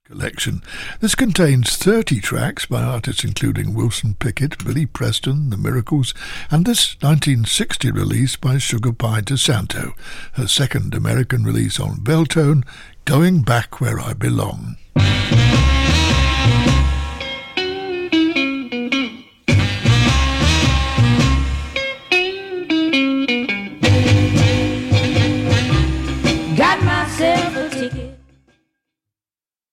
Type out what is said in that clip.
collection. This contains 30 tracks by artists including Wilson Pickett, Billy Preston, The Miracles, and this 1960 release by Sugar Pie DeSanto, her second American release on Beltone, Going Back Where I Belong.